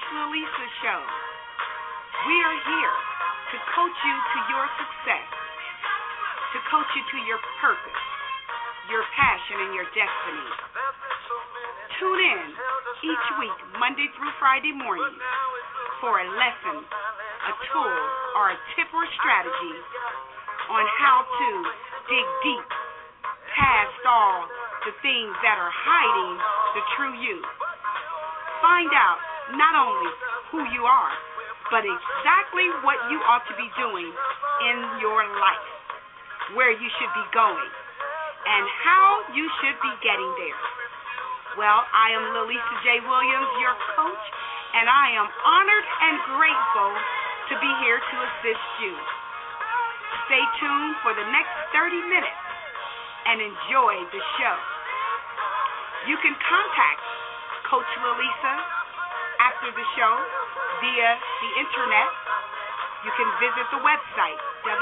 Lalisa Show. We are here to coach you to your success, to coach you to your purpose, your passion, and your destiny. Tune in each week, Monday through Friday morning, for a lesson, a tool, or a tip or strategy on how to dig deep past all the things that are hiding the true you. Find out not only who you are, but exactly what you ought to be doing in your life, where you should be going, and how you should be getting there. Well, I am Lalisa J. Williams, your coach, and I am honored and grateful to be here to assist you. Stay tuned for the next 30 minutes and enjoy the show. You can contact Coach Lalisa after the show via the internet. You can visit the website,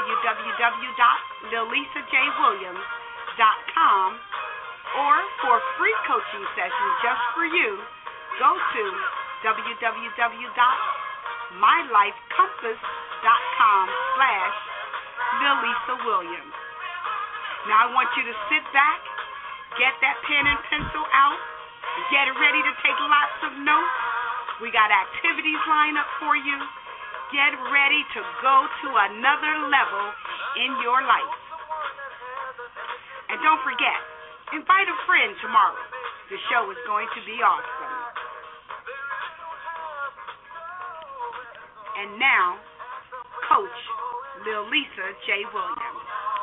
www.lalisajwilliams.com, or for free coaching sessions just for you, go to www.mylifecompass.com/Lalisa Williams. Now I want you to sit back, get that pen and pencil out, get ready to take lots of notes. We got activities lined up for you. Get ready to go to another level in your life. And don't forget, invite a friend tomorrow. The show is going to be awesome. And now, Coach Lalisa J. Williams.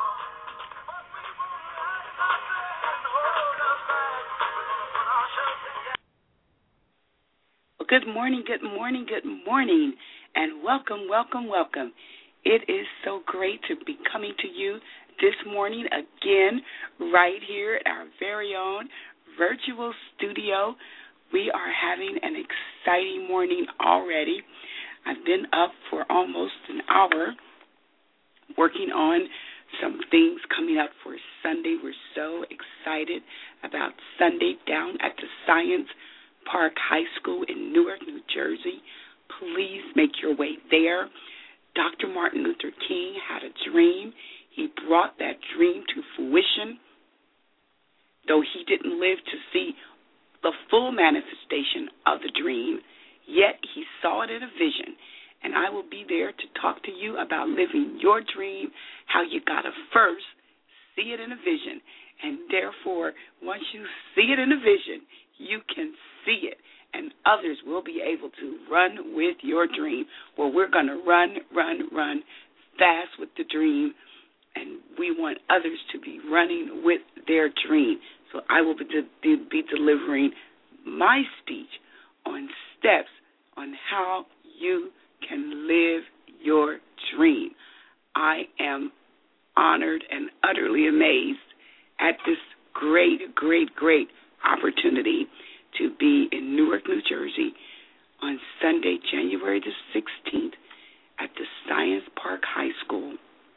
Good morning, good morning, good morning, and welcome, welcome, welcome. It is so great to be coming to you this morning again right here at our very own virtual studio. We are having an exciting morning already. I've been up for almost an hour working on some things coming up for Sunday. We're so excited about Sunday down at the Science Park High School in Newark, New Jersey. Please make your way there. Dr. Martin Luther King had a dream. He brought that dream to fruition. Though he didn't live to see the full manifestation of the dream, yet he saw it in a vision. And I will be there to talk to you about living your dream, how you got to first see it in a vision. And therefore, once you see it in a vision, you can see it, and others will be able to run with your dream. Well, we're going to run fast with the dream, and we want others to be running with their dream. So I will be delivering my speech on steps on how you can live your dream. I am honored and utterly amazed at this great opportunity to be in Newark, New Jersey on Sunday, January the 16th at the Science Park High School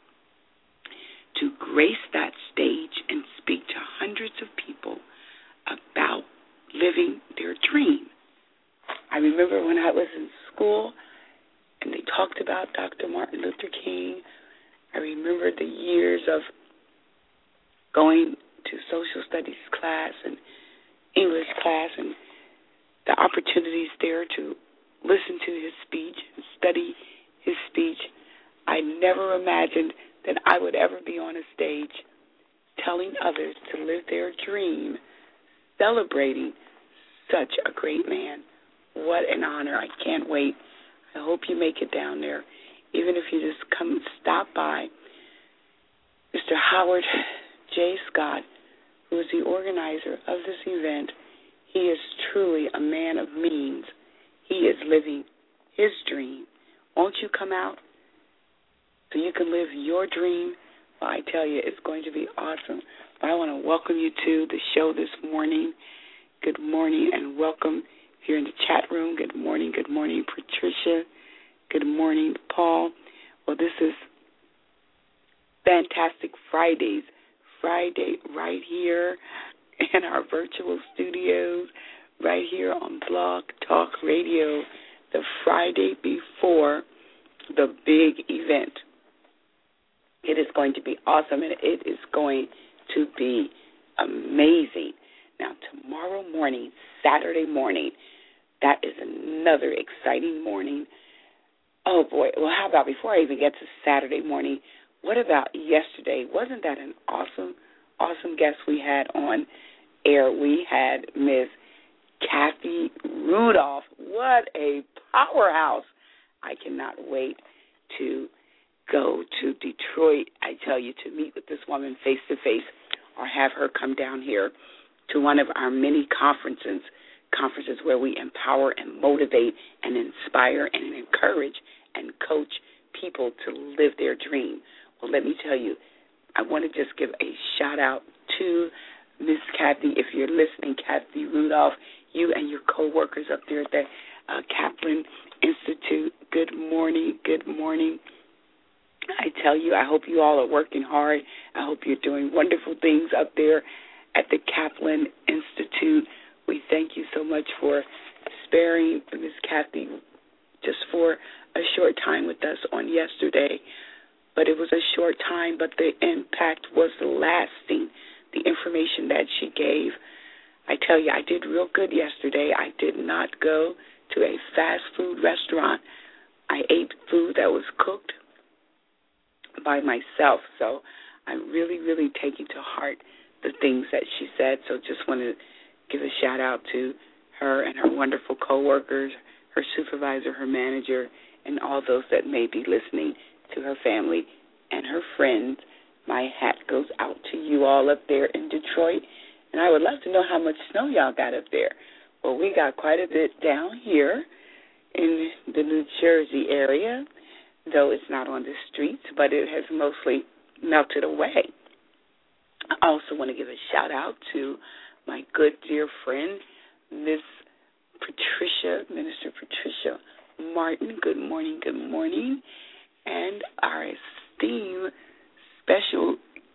to grace that stage and speak to hundreds of people about living their dream. I remember when I was in school and they talked about Dr. Martin Luther King. I remember the years of going to social studies class and English class and the opportunities there to listen to his speech and study his speech. I never imagined that I would ever be on a stage telling others to live their dream, celebrating such a great man. What an honor. I can't wait. I hope you make it down there, even if you just come and stop by. Mr. Howard J. Scott, who is the organizer of this event, he is truly a man of means. He is living his dream. Won't you come out so you can live your dream? Well, I tell you, it's going to be awesome. But I want to welcome you to the show this morning. Good morning and welcome here in the chat room. Good morning, Patricia. Good morning, Paul. Well, this is Fantastic Friday right here in our virtual studios, right here on Blog Talk Radio, the Friday before the big event. It is going to be awesome, and it is going to be amazing. Now, tomorrow morning, Saturday morning, that is another exciting morning. Oh, boy. Well, how about before I even get to Saturday morning, what about yesterday? Wasn't that an awesome, awesome guest we had on air? We had Miss Kathy Rudolph. What a powerhouse. I cannot wait to go to Detroit, I tell you, to meet with this woman face-to-face or have her come down here to one of our many conferences where we empower and motivate and inspire and encourage and coach people to live their dream. Well, let me tell you, I want to just give a shout-out to Miss Kathy. If you're listening, Kathy Rudolph, you and your co-workers up there at the Kaplan Institute, good morning, good morning. I tell you, I hope you all are working hard. I hope you're doing wonderful things up there at the Kaplan Institute. We thank you so much for sparing Miss Kathy just for a short time with us on yesterday. But it was a short time, but the impact was lasting, the information that she gave. I tell you, I did real good yesterday. I did not go to a fast food restaurant. I ate food that was cooked by myself. So I'm really, really taking to heart the things that she said. So just want to give a shout out to her and her wonderful coworkers, her supervisor, her manager, and all those that may be listening, to her family and her friends. My hat goes out to you all up there in Detroit. And I would love to know how much snow y'all got up there. Well, we got quite a bit down here in the New Jersey area, though it's not on the streets, but it has mostly melted away. I also want to give a shout-out to my good dear friend, Miss Patricia, Minister Patricia Martin. Good morning, good morning. And our esteemed special,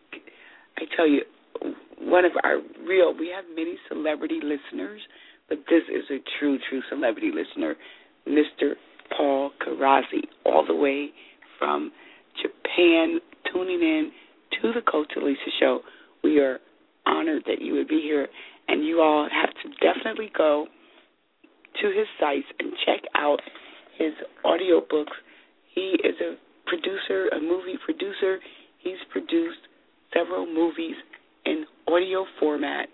I tell you, one of our we have many celebrity listeners, but this is a true celebrity listener, Mr. Paul Karazi, all the way from Japan, tuning in to the Coach Lisa Show. We are honored that you would be here, and you all have to definitely go to his sites and check out his audio books. He is a producer, a movie producer. He's produced several movies in audio format,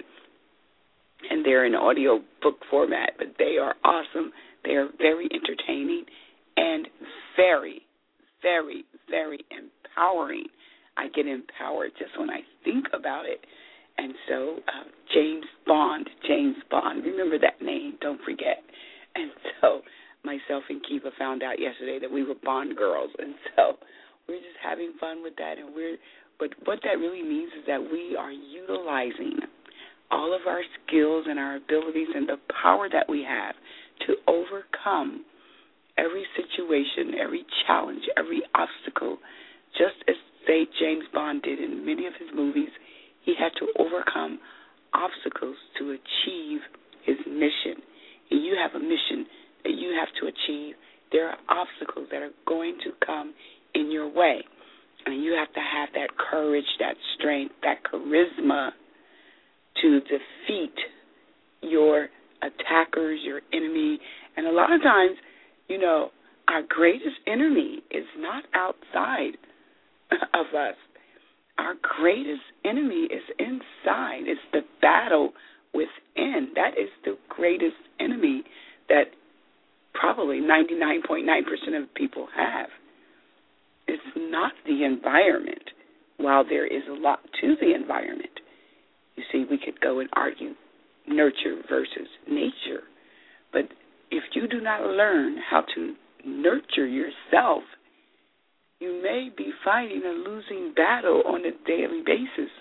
and they're in audio book format, but they are awesome. They are very entertaining and very, very, very empowering. I get empowered just when I think about it. And so James Bond, remember that name, don't forget. And so myself and Kiva found out yesterday that we were Bond girls, and so we're just having fun with that. But what that really means is that we are utilizing all of our skills and our abilities and the power that we have to overcome every situation, every challenge, every obstacle. Just as James Bond did in many of his movies, he had to overcome obstacles to achieve his mission. And you have a mission that you have to achieve. There are obstacles that are going to come in your way. And you have to have that courage, that strength, that charisma to defeat your attackers, your enemy. And a lot of times, our greatest enemy is not outside of us. Our greatest enemy is inside. It's the battle within. That is the greatest enemy that probably 99.9% of people have. It's not the environment, while there is a lot to the environment. You see, we could go and argue nurture versus nature. But if you do not learn how to nurture yourself, you may be fighting a losing battle on a daily basis.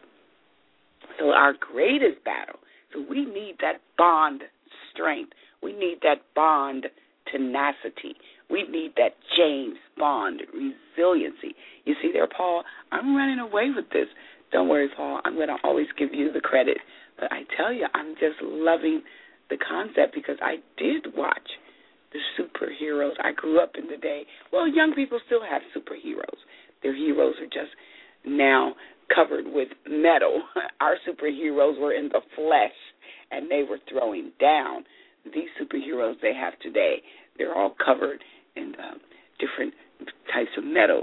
So our greatest battle, so we need that Bond strength. We need that Bond tenacity. We need that James Bond resiliency. You see there, Paul, I'm running away with this. Don't worry, Paul. I'm going to always give you the credit. But I tell you, I'm just loving the concept because I did watch the superheroes. I grew up in the day. Well, young people still have superheroes. Their heroes are just now covered with metal. Our superheroes were in the flesh, and they were throwing down. These superheroes they have today, they're all covered in different types of metals.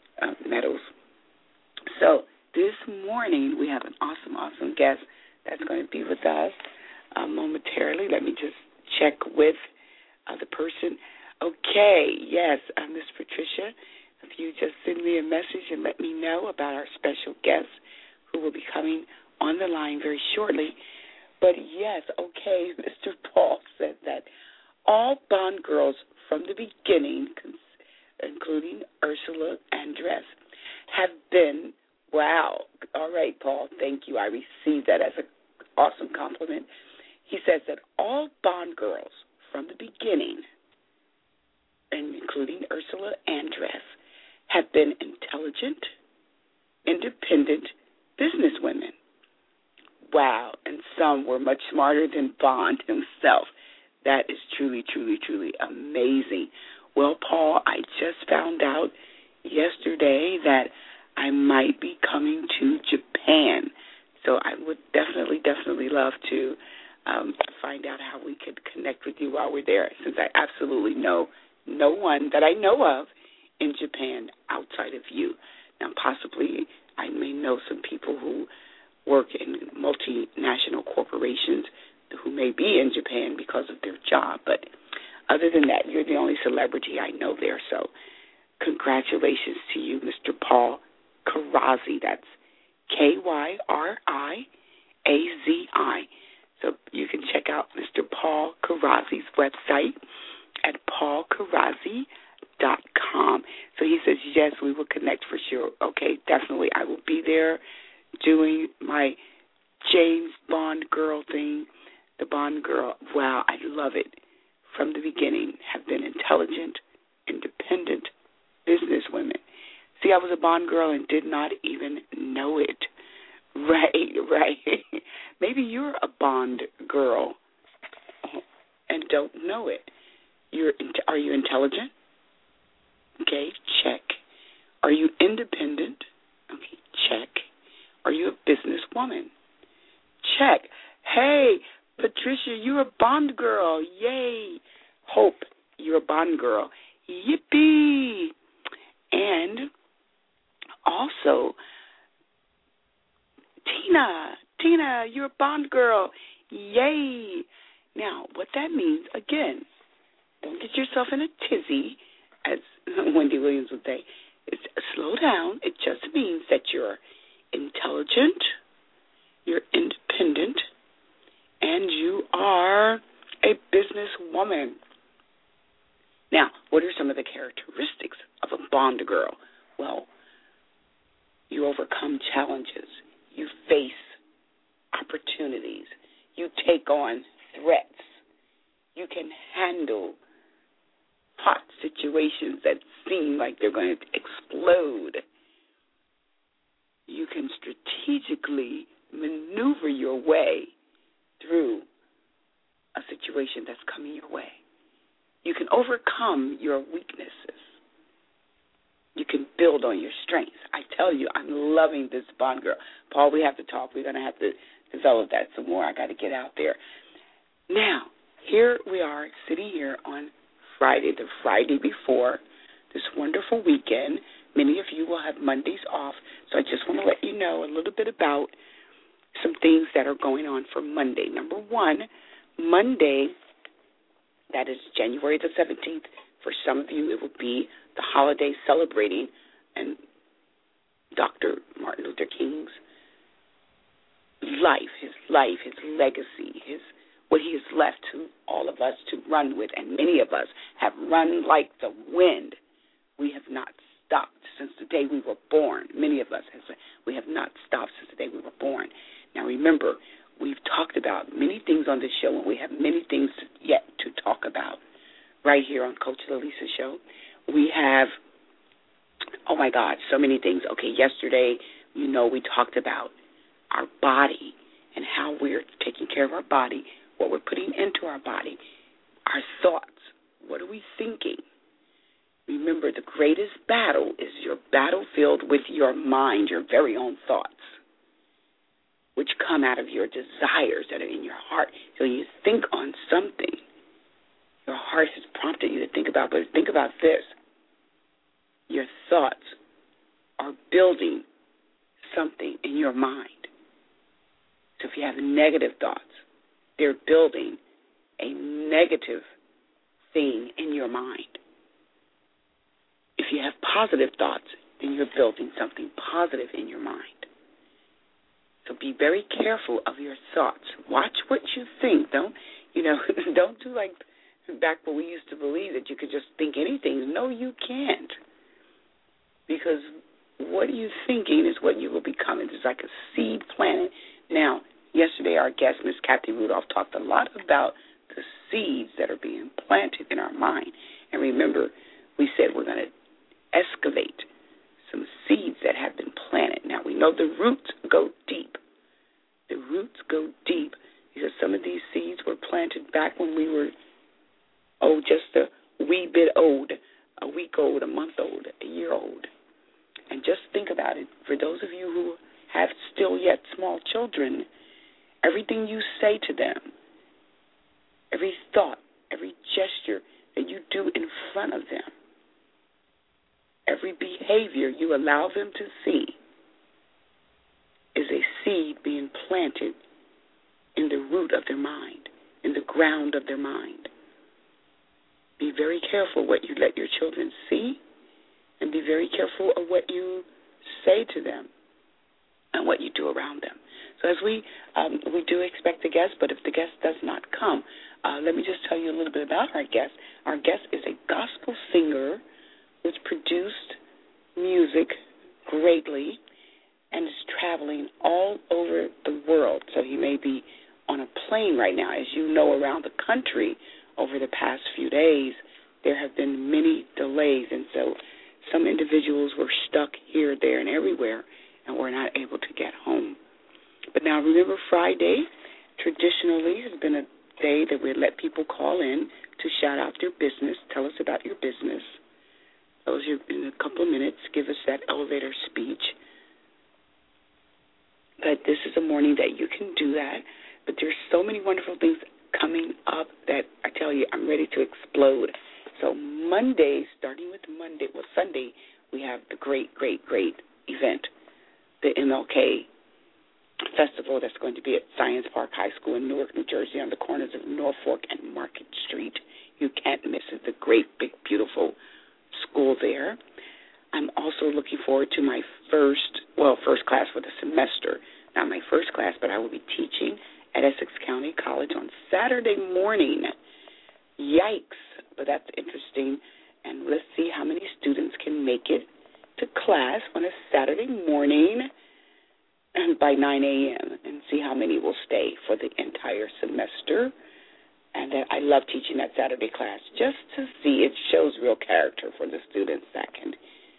So this morning we have an awesome guest that's going to be with us momentarily. Let me just check with the person. Okay, yes, Miss Patricia, if you just send me a message and let me know about our special guest who will be coming on the line very shortly. But yes, okay, Mr. Paul said that all Bond girls from the beginning, including Ursula Andress, have been, wow, all right, Paul, thank you. I received that as an awesome compliment. He says that all Bond girls from the beginning, and including Ursula Andress, have been intelligent, independent businesswomen. Wow, and some were much smarter than Bond himself. That is truly amazing. Well, Paul, I just found out yesterday that I might be coming to Japan. So I would definitely love to find out how we could connect with you while we're there, since I absolutely know no one that I know of in Japan outside of you. Now, possibly I may know some people who work in multinational corporations who may be in Japan because of their job. But other than that, you're the only celebrity I know there. So congratulations to you, Mr. Paul Karazi. That's Kyriazi. So you can check out Mr. Paul Karazi's website at paulkarazi.com. So he says, yes, we will connect for sure. Okay, definitely. I will be there doing my James Bond girl thing. The Bond girl, wow, I love it. From the beginning, have been intelligent, independent businesswomen. See, I was a Bond girl and did not even know it. Right. Maybe you're a Bond girl and don't know it. Are you intelligent? Okay, check. Are you independent? Okay, check. Are you a businesswoman? Check. Hey, Patricia, you're a Bond girl. Yay. Hope, you're a Bond girl. Yippee. And also, Tina, you're a Bond girl. Yay. Now, what that means, again, don't get yourself in a tizzy, as Wendy Williams would say. It's slow down. It just means that you're intelligent, you're independent, and you are a businesswoman. Now, what are some of the characteristics of a Bond girl? Well, you overcome challenges. You face opportunities. You take on threats. You can handle hot situations that seem like they're going to explode. You can strategically maneuver your way through a situation that's coming your way. You can overcome your weaknesses. You can build on your strengths. I tell you, I'm loving this Bond girl. Paul, we have to talk. We're going to have to develop that some more. I got to get out there. Now, here we are sitting here on Friday, the Friday before this wonderful weekend. Many of you will have Mondays off, so I just want to let you know a little bit about some things that are going on for Monday. Number one, Monday, that is January the 17th. For some of you, it will be the holiday celebrating and Dr. Martin Luther King's life, his legacy, what he has left to all of us to run with. And many of us have run like the wind. We have not stopped since the day we were born. Many of us we have not stopped since the day we were born. Now remember, we've talked about many things on this show, and we have many things yet to talk about right here on Coach Lilisa Show. We have, oh my God, so many things. Okay, yesterday, we talked about our body and how we're taking care of our body, what we're putting into our body, our thoughts, What are we thinking? Remember, the greatest battle is your battlefield with your mind, your very own thoughts, which come out of your desires that are in your heart. So you think on something. Your heart has prompted you to think about, but think about this. Your thoughts are building something in your mind. So if you have negative thoughts, they're building a negative thing in your mind. If you have positive thoughts, then you're building something positive in your mind. So be very careful of your thoughts. Watch what you think. Don't do like back when we used to believe that you could just think anything. No, you can't. Because what are you thinking is what you will become. It's like a seed planted. Now, yesterday our guest, Ms. Kathy Rudolph, talked a lot about the seeds that are being planted in our mind. And remember, we said we're going to excavate some seeds that have been planted. Now, we know the roots go deep. The roots go deep because some of these seeds were planted back when we were, just a wee bit old, a week old, a month old, a year old. And just think about it. For those of you who have still yet small children, everything you say to them, every thought, every gesture that you do in front of them, every behavior you allow them to see is a seed being planted in the root of their mind, in the ground of their mind. Be very careful what you let your children see, and be very careful of what you say to them and what you do around them. So as we do expect a guest, but if the guest does not come, let me just tell you a little bit about our guest. Our guest is a gospel singer who's produced music greatly and is traveling all over the world. So he may be on a plane right now. As you know, around the country over the past few days, there have been many delays, and so some individuals were stuck here, there, and everywhere, and were not able to get home. But now remember, Friday traditionally has been a day that we let people call in to shout out their business, tell us about your business. Those in a couple of minutes, give us that elevator speech. But this is a morning that you can do that. But there's so many wonderful things coming up that I tell you, I'm ready to explode. So Monday, starting with Sunday, we have the great event, the MLK Festival that's going to be at Science Park High School in Newark, New Jersey, on the corners of Norfolk and Market Street. You can't miss it. The great, big, beautiful school there. I'm also looking forward to my first class for the semester. Not my first class, but I will be teaching at Essex County College on Saturday morning. Yikes, but that's interesting. And let's see how many students can make it to class on a Saturday morning by 9 a.m. and see how many will stay for the entire semester. And I love teaching that Saturday class just to see. It shows real character for the students that can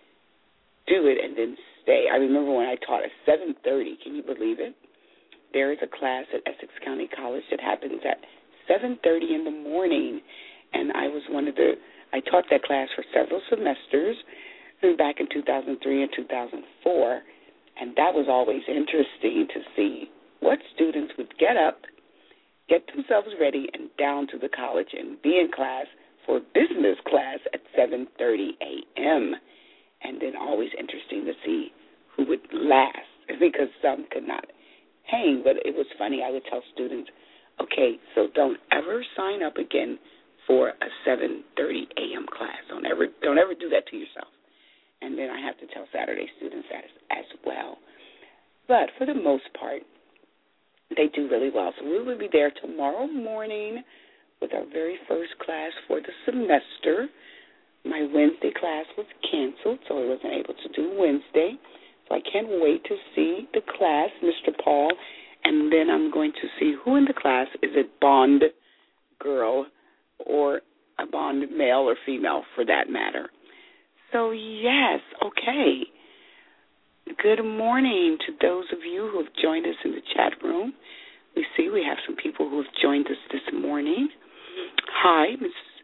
do it and then stay. I remember when I taught at 7:30. Can you believe it? There is a class at Essex County College that happens at 7:30 in the morning, and I taught that class for several semesters back in 2003 and 2004, and that was always interesting to see what students would get up, get themselves ready, and down to the college and be in class for business class at 7:30 a.m., and then always interesting to see who would last, because some could not hang. But it was funny. I would tell students, okay, so don't ever sign up again for a 7:30 a.m. class. Don't ever do that to yourself. And then I have to tell Saturday students that as well. But for the most part, they do really well. So we will be there tomorrow morning with our very first class for the semester. My Wednesday class was canceled, so I wasn't able to do Wednesday. So I can't wait to see the class, Mr. Paul, and then I'm going to see who in the class is a Bond girl or a Bond male or female for that matter. So, yes, okay. Good morning to those of you who have joined us in the chat room. We see we have some people who have joined us this morning. Hi,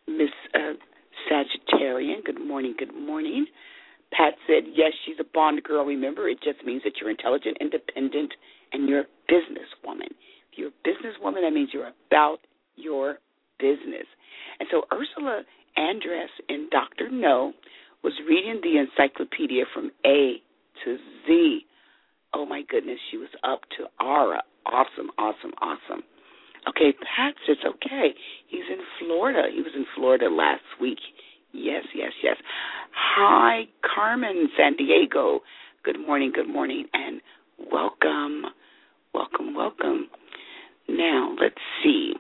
Miss Sagittarian. Good morning, good morning. Pat said, yes, she's a Bond girl. Remember, it just means that you're intelligent, independent, and you're a businesswoman. If you're a businesswoman, that means you're about your business. And so Ursula Andress in Dr. No was reading the encyclopedia from A to Z. Oh, my goodness, she was up to Ara. Awesome, awesome, awesome. Okay, Pat says, okay, he's in Florida. He was in Florida last week. Yes, yes, yes. Hi, Carmen, San Diego. Good morning, and welcome, welcome, welcome. Now, let's see.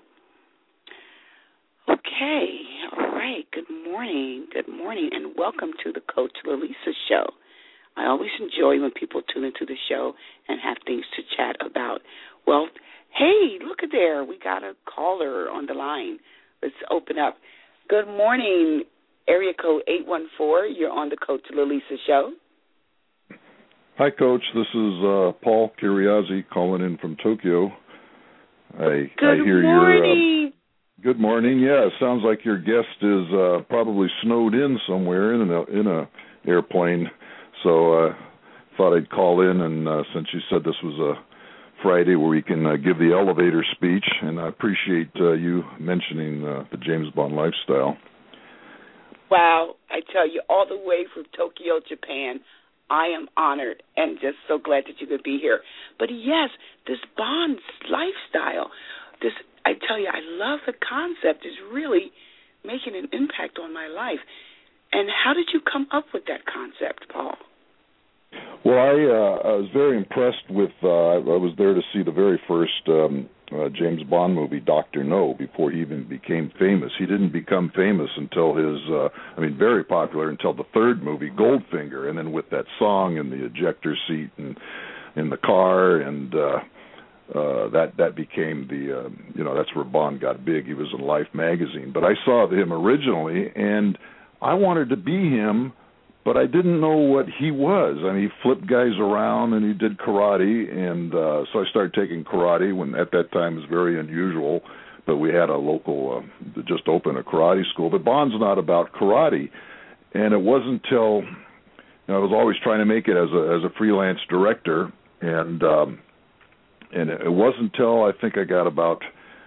Okay, all right, good morning, and welcome to the Coach Lalisa Show. I always enjoy when people tune into the show and have things to chat about. Well, hey, look at there. We got a caller on the line. Let's open up. Good morning, area code 814. You're on the Coach Lalisa Show. Hi, Coach. This is Paul Kiriazi calling in from Tokyo. I hear morning. Good morning. Yeah, it sounds like your guest is probably snowed in somewhere in a airplane. So thought I'd call in, and since you said this was a Friday where we can give the elevator speech, and I appreciate you mentioning the James Bond lifestyle. Wow, I tell you, all the way from Tokyo, Japan, I am honored and just so glad that you could be here. But yes, this Bond lifestyle, I tell you, I love the concept. It's really making an impact on my life. And how did you come up with that concept, Paul? Well, I was very impressed with, I was there to see the very first James Bond movie, Dr. No, before he even became famous. He didn't become famous until very popular until the third movie, Goldfinger, and then with that song in the ejector seat and in the car, and that became that's where Bond got big. He was in Life magazine. But I saw him originally, and I wanted to be him, but I didn't know what he was. I mean, he flipped guys around, and he did karate, and so I started taking karate when at that time it was very unusual, but we had a local, just opened a karate school. But Bond's not about karate, and it wasn't until, I was always trying to make it as a freelance director, and it wasn't until I think I got about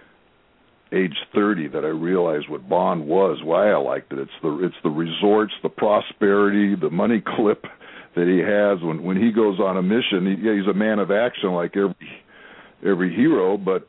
age 30 that I realized what Bond was, why I liked it. It's the resorts, the prosperity, the money clip that he has when he goes on a mission. He's a man of action like every hero, but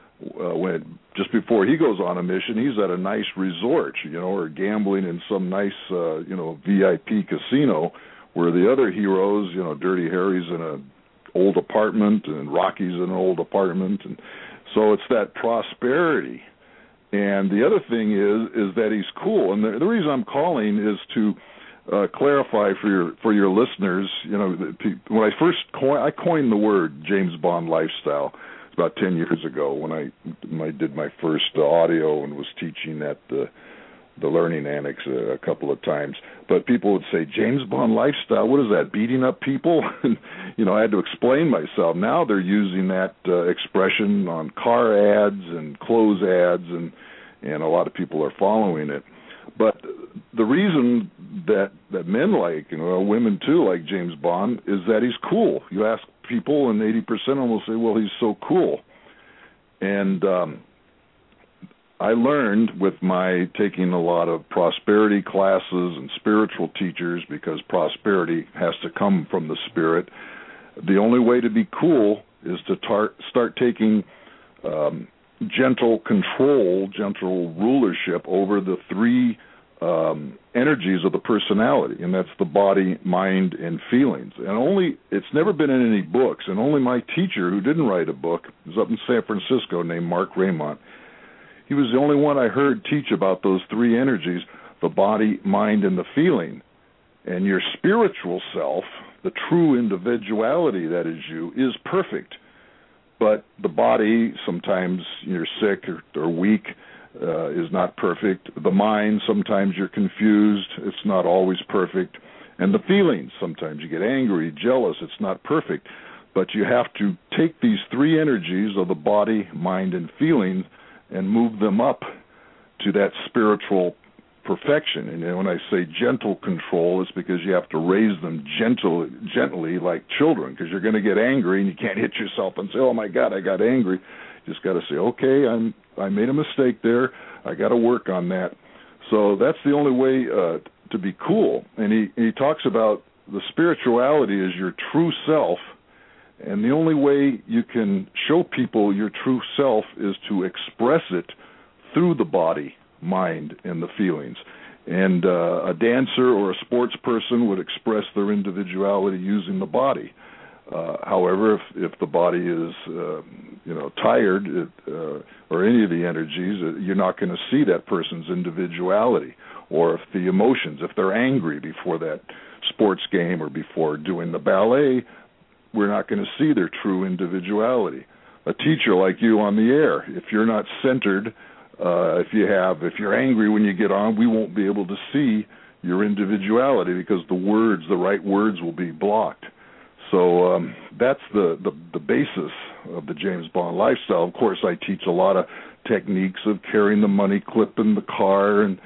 just before he goes on a mission, he's at a nice resort, or gambling in some nice VIP casino, where the other heroes, Dirty Harry's in an old apartment and Rocky's in an old apartment, and so it's that prosperity. And the other thing is that he's cool. And the reason I'm calling is to clarify for your listeners. When I coined the word James Bond lifestyle about 10 years ago when I did my first audio and was teaching at the Learning Annex a couple of times. But people would say, James Bond lifestyle, what is that, beating up people? And, I had to explain myself. Now they're using that expression on car ads and clothes ads, and a lot of people are following it. But the reason that men like, women too, like James Bond, is that he's cool. You ask people, and 80% of them will say, well, he's so cool. And I learned with my taking a lot of prosperity classes and spiritual teachers, because prosperity has to come from the spirit. The only way to be cool is to start taking gentle control, gentle rulership over the three energies of the personality, and that's the body, mind, and feelings. And it's never been in any books, and only my teacher, who didn't write a book, was up in San Francisco, named Mark Raymond. He was the only one I heard teach about those three energies, the body, mind, and the feeling. And your spiritual self, the true individuality that is you, is perfect. But the body, sometimes you're sick or weak, is not perfect. The mind, sometimes you're confused. It's not always perfect. And the feelings, sometimes you get angry, jealous. It's not perfect. But you have to take these three energies of the body, mind, and feeling and move them up to that spiritual perfection. And when I say gentle control, it's because you have to raise them gently like children, because you're going to get angry and you can't hit yourself and say, oh, my God, I got angry. You just got to say, okay, I made a mistake there. I got to work on that. So that's the only way to be cool. And he talks about the spirituality is your true self, and the only way you can show people your true self is to express it through the body, mind, and the feelings. And a dancer or a sports person would express their individuality using the body. However, if the body is, tired or any of the energies, you're not going to see that person's individuality. Or if the emotions, if they're angry before that sports game or before doing the ballet, we're not going to see their true individuality. A teacher like you on the air, if you're not centered, if you're angry when you get on, we won't be able to see your individuality because the right words will be blocked. So that's the basis of the James Bond lifestyle. Of course, I teach a lot of techniques of carrying the money clip in the car and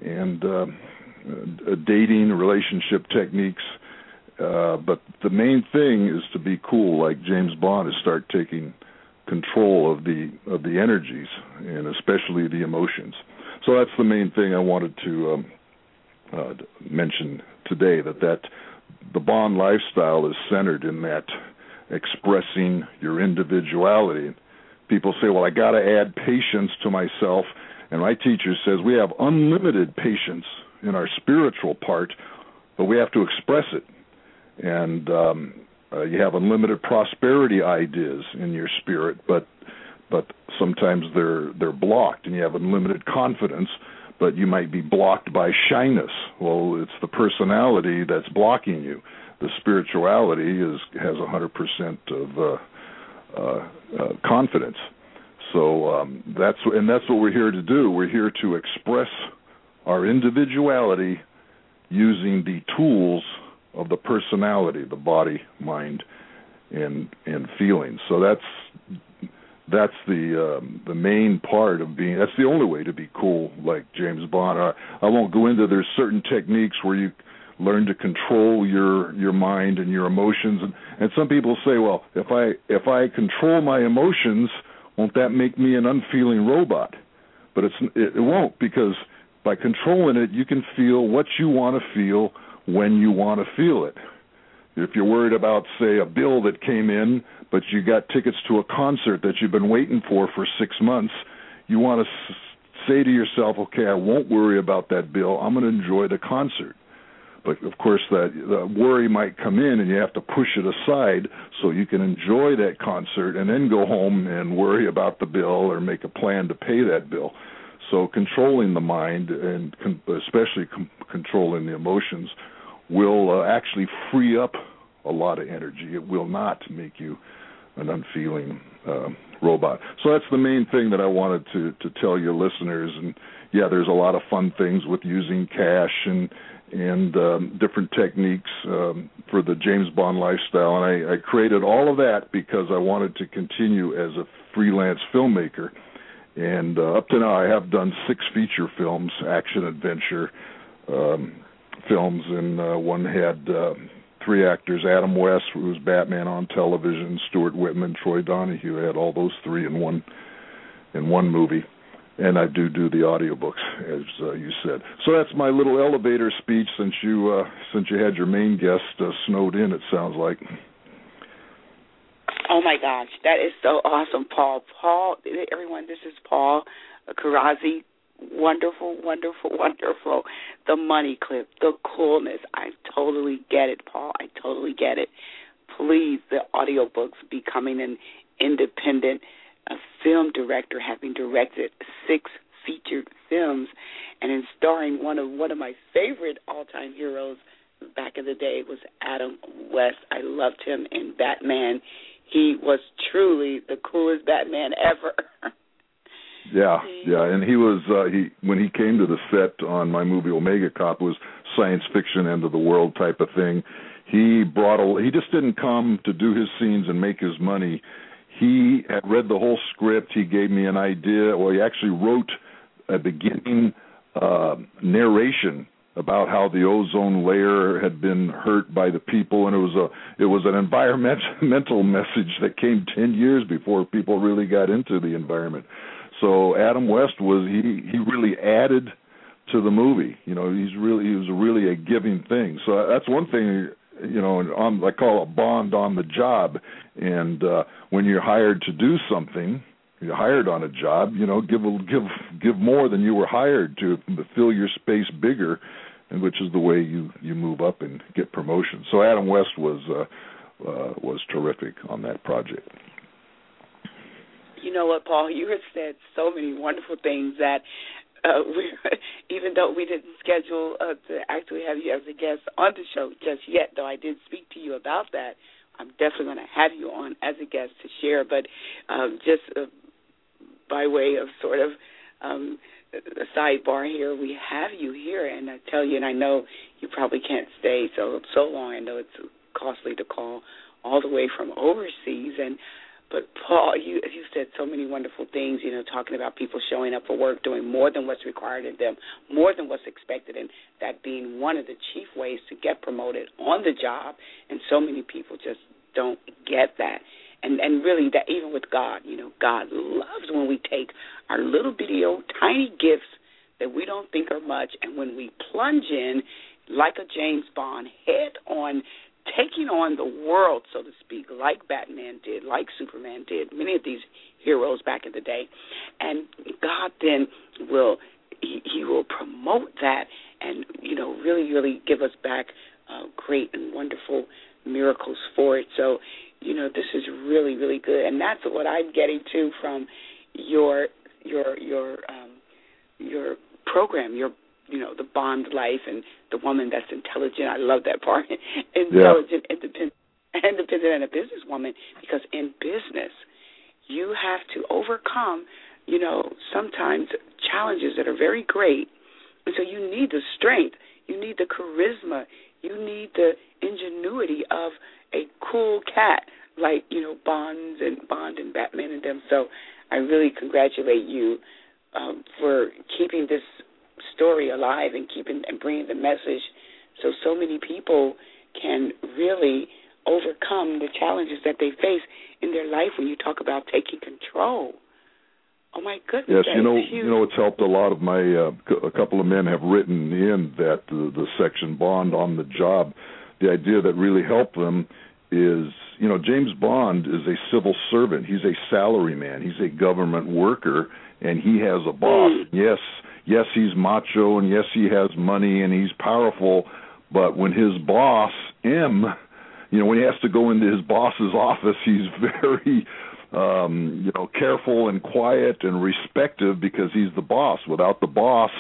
dating, relationship techniques. But the main thing is to be cool, like James Bond, is start taking control of the energies and especially the emotions. So that's the main thing I wanted to mention today, that the Bond lifestyle is centered in that expressing your individuality. People say, well, I got to add patience to myself. And my teacher says we have unlimited patience in our spiritual part, but we have to express it. And you have unlimited prosperity ideas in your spirit, but sometimes they're blocked, and you have unlimited confidence, but you might be blocked by shyness. Well, it's the personality that's blocking you. The spirituality has 100% of confidence. So that's what we're here to do. We're here to express our individuality using the tools of the personality, the body, mind, and feelings. So that's the main part of being. That's the only way to be cool, like James Bond. I won't go into. There's certain techniques where you learn to control your mind and your emotions, and some people say, well, if I control my emotions, won't that make me an unfeeling robot? But it won't, because by controlling it, you can feel what you want to feel when you want to feel it. If you're worried about, say, a bill that came in, but you got tickets to a concert that you've been waiting for 6 months, you want to say to yourself, okay, I won't worry about that bill. I'm going to enjoy the concert. But, of course, the worry might come in, and you have to push it aside so you can enjoy that concert and then go home and worry about the bill or make a plan to pay that bill. So controlling the mind, and especially controlling the emotions, will actually free up a lot of energy. It will not make you an unfeeling robot. So that's the main thing that I wanted to tell your listeners. And, yeah, there's a lot of fun things with using cash and different techniques for the James Bond lifestyle. And I created all of that because I wanted to continue as a freelance filmmaker. And up to now, I have done 6 feature films, action-adventure films, and one had 3 actors: Adam West, who was Batman on television, Stuart Whitman, Troy Donahue. I had all those 3 in one movie. And I do the audiobooks, as you said. So that's my little elevator speech since you had your main guest snowed in, it sounds like. Oh, my gosh. That is so awesome, Paul. Paul, everyone, this is Paul Karazi. Wonderful, wonderful, wonderful. The money clip, the coolness. I totally get it, Paul. I totally get it. Please, the audiobooks, becoming an independent film director, having directed 6 featured films, and in starring one of my favorite all-time heroes back in the day was Adam West. I loved him in Batman. He was truly the coolest Batman ever. Yeah, and he was when he came to the set on my movie Omega Cop, it was science fiction, end of the world type of thing. He just didn't come to do his scenes and make his money. He had read the whole script. He gave me an idea. Well, he actually wrote a beginning narration about how the ozone layer had been hurt by the people, and it was an environmental message that came 10 years before people really got into the environment. So Adam West he really added to the movie. He was really a giving thing. So that's one thing. I call it Bond on the job. And when you're hired to do something, you're hired on a job, give more than you were hired to fill your space bigger, and which is the way you move up and get promotion. So Adam West was terrific on that project. You know what, Paul? You have said so many wonderful things that even though we didn't schedule to actually have you as a guest on the show just yet, though I did speak to you about that, I'm definitely going to have you on as a guest to share. But just by way of sort of a sidebar here, we have you here, and I tell you, and I know you probably can't stay so long. I know it's costly to call all the way from overseas, but Paul, you said so many wonderful things, talking about people showing up for work, doing more than what's required of them, more than what's expected, and that being one of the chief ways to get promoted on the job. And so many people just don't get that. And really, that even with God, God loves when we take our little bitty old tiny gifts that we don't think are much, and when we plunge in like a James Bond, head on, taking on the world, so to speak, like Batman did, like Superman did, many of these heroes back in the day. And God then will promote that and, really, really give us back great and wonderful miracles for it. So, this is really, really good. And that's what I'm getting to from your program, the Bond life and the woman that's intelligent. I love that part. Intelligent, independent, and a businesswoman, because in business, you have to overcome, sometimes challenges that are very great. And so you need the strength, you need the charisma, you need the ingenuity of a cool cat like, Bond and Batman and them. So I really congratulate you for keeping this story alive and bringing the message so many people can really overcome the challenges that they face in their life when you talk about taking control. Oh, my goodness. Yes, it's helped a lot of my, a couple of men have written in that the section Bond on the job. The idea that really helped them is, James Bond is a civil servant. He's a salary man. He's a government worker, and he has a boss. Yes, he's macho, and yes, he has money, and he's powerful, but when his boss, M, when he has to go into his boss's office, he's very, careful and quiet and respectful because he's the boss. Without the boss,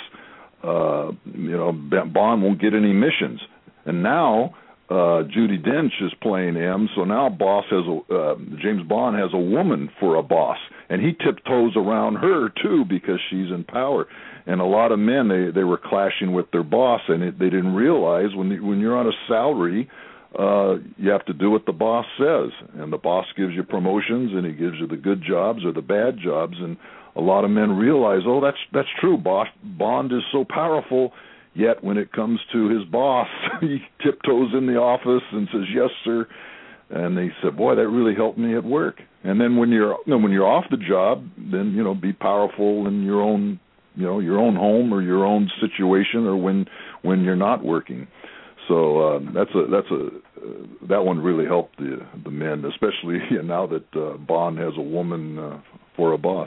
Bond won't get any missions. And now Judi Dench is playing M, so now James Bond has a woman for a boss, and he tiptoes around her too because she's in power. And a lot of men, they were clashing with their boss, and they didn't realize when you're on a salary, you have to do what the boss says, and the boss gives you promotions, and he gives you the good jobs or the bad jobs. And a lot of men realize, that's true. Bond is so powerful. Yet when it comes to his boss, he tiptoes in the office and says, "Yes, sir." And they said, "Boy, that really helped me at work." And then when you're off the job, then be powerful in your own home or your own situation, or when you're not working. So that one really helped the men, especially now that Bond has a woman for a boss.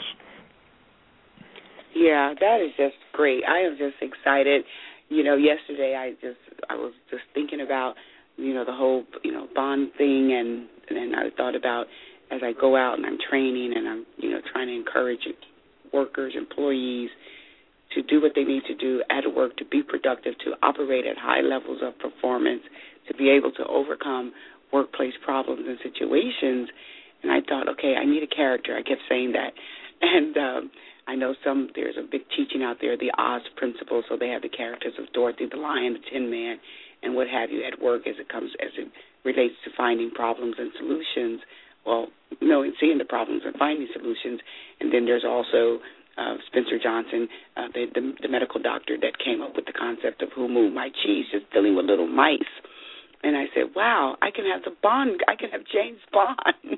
Yeah, that is just great. I am just excited. Yesterday I was just thinking about, the whole, Bond thing, and I thought about as I go out and I'm training and I'm, trying to encourage workers, employees to do what they need to do at work, to be productive, to operate at high levels of performance, to be able to overcome workplace problems and situations. And I thought, okay, I need a character. I kept saying that. And I know there's a big teaching out there, the Oz principle, so they have the characters of Dorothy the Lion, the Tin Man, and what have you at work as it relates to finding problems and solutions. Well, seeing the problems and finding solutions. And then there's also Spencer Johnson, the medical doctor that came up with the concept of Who Moved My Cheese, just dealing with little mice. And I said, wow, I can have James Bond.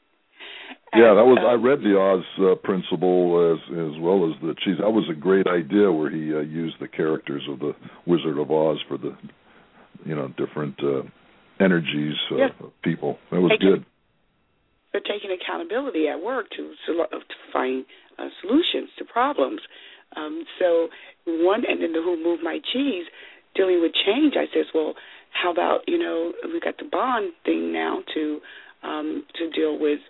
Yeah, that was. I read the Oz principle as well as the cheese. That was a great idea where he used the characters of the Wizard of Oz for the, different energies of people. That was good. They're taking accountability at work to find solutions to problems. And then the Who Moved My Cheese, dealing with change. I says, well, how about we got the Bond thing now to deal with.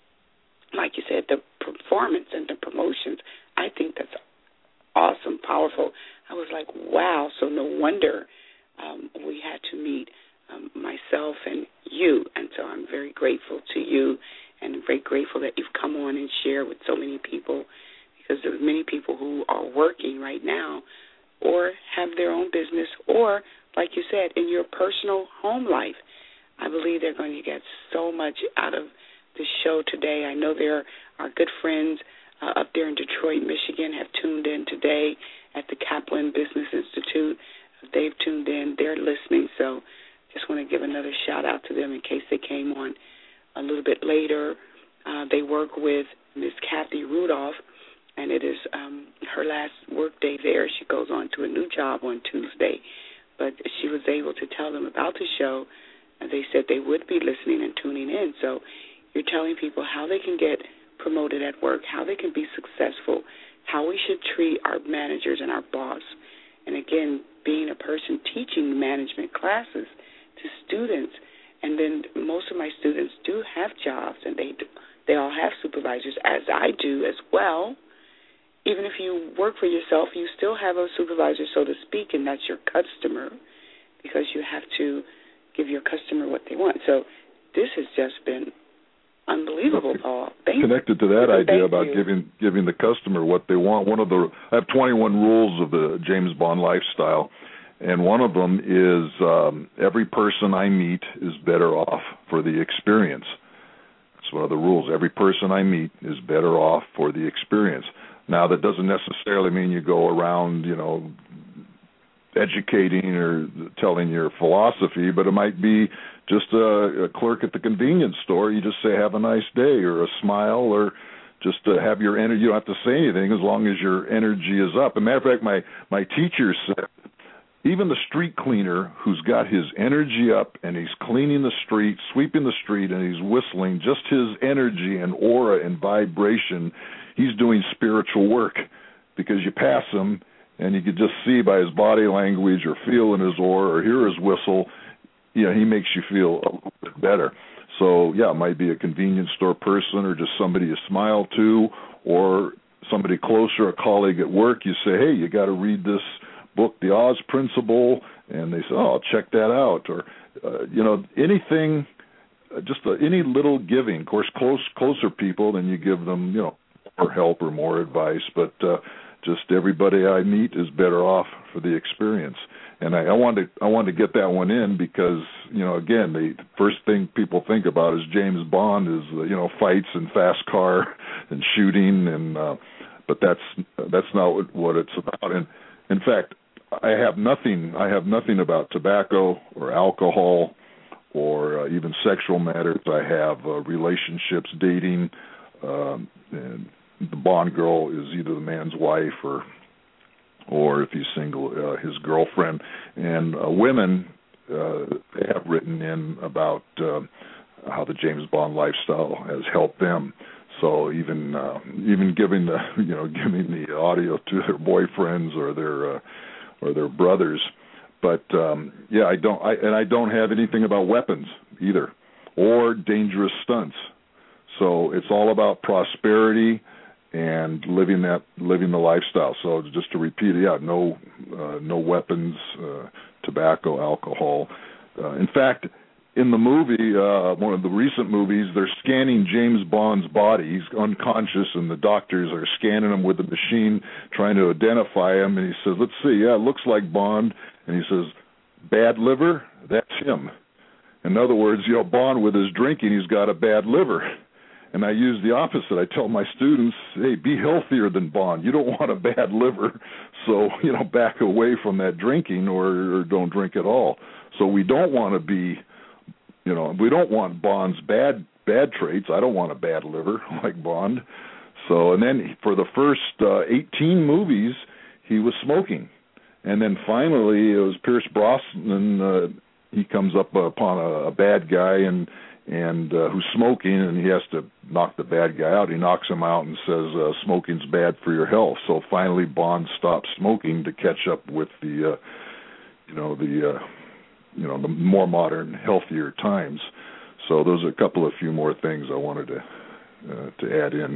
Like you said, the performance and the promotions, I think that's awesome, powerful. I was like, wow, so no wonder we had to meet myself and you. And so I'm very grateful to you and very grateful that you've come on and shared with so many people, because there's many people who are working right now or have their own business or, like you said, in your personal home life. I believe they're going to get so much out of the show today. I know there are good friends up there in Detroit, Michigan, have tuned in today at the Kaplan Business Institute. They've tuned in. They're listening. So just want to give another shout-out to them in case they came on a little bit later. They work with Miss Kathy Rudolph, and it is her last work day there. She goes on to a new job on Tuesday. But she was able to tell them about the show, and they said they would be listening and tuning in. So you're telling people how they can get promoted at work, how they can be successful, how we should treat our managers and our boss. And, again, being a person teaching management classes to students, and then most of my students do have jobs, and they all have supervisors, as I do as well. Even if you work for yourself, you still have a supervisor, so to speak, and that's your customer, because you have to give your customer what they want. So this has just been unbelievable, Paul. Connected to that idea about giving the customer what they want. I have 21 rules of the James Bond lifestyle, and one of them is every person I meet is better off for the experience. That's one of the rules. Every person I meet is better off for the experience. Now, that doesn't necessarily mean you go around, educating or telling your philosophy, but it might be just a clerk at the convenience store. You just say, have a nice day, or a smile, or just to have your energy. You don't have to say anything as long as your energy is up. As a matter of fact, my teacher said, even the street cleaner who's got his energy up and he's cleaning the street, sweeping the street, and he's whistling, just his energy and aura and vibration, he's doing spiritual work, because you pass him and you could just see by his body language or feel in his aura or hear his whistle, he makes you feel a little bit better. So, yeah, it might be a convenience store person or just somebody you smile to, or somebody closer, a colleague at work. You say, hey, you got to read this book, The Oz Principle, and they say, oh, I'll check that out. Or, anything, any little giving. Of course, closer people, then you give them, more help or more advice. But just everybody I meet is better off for the experience. And I wanted to get that one in because, again, the first thing people think about is James Bond is, fights and fast car and shooting, and but that's not what it's about. And in fact, I have nothing about tobacco or alcohol or even sexual matters. I have relationships, dating, and the Bond girl is either the man's wife or if he's single, his girlfriend. And women, they have written in about how the James Bond lifestyle has helped them. So even giving the audio to their boyfriends or their brothers. But I don't have anything about weapons either or dangerous stunts. So it's all about prosperity and living the lifestyle. So just to repeat, no weapons, tobacco, alcohol. In fact, in the movie, one of the recent movies, they're scanning James Bond's body. He's unconscious, and the doctors are scanning him with the machine, trying to identify him. And he says, let's see, it looks like Bond. And he says, bad liver, that's him. In other words, Bond with his drinking, he's got a bad liver. And I use the opposite. I tell my students, hey, be healthier than Bond. You don't want a bad liver, so, back away from that drinking or don't drink at all. So we don't want to be, we don't want Bond's bad traits. I don't want a bad liver like Bond. So, and then for the first 18 movies, he was smoking. And then finally, it was Pierce Brosnan. He comes up upon a bad guy and who's smoking, and he has to knock the bad guy out. He knocks him out and says, smoking's bad for your health. So finally, Bond stops smoking to catch up with the more modern, healthier times. So those are a few more things I wanted to add in.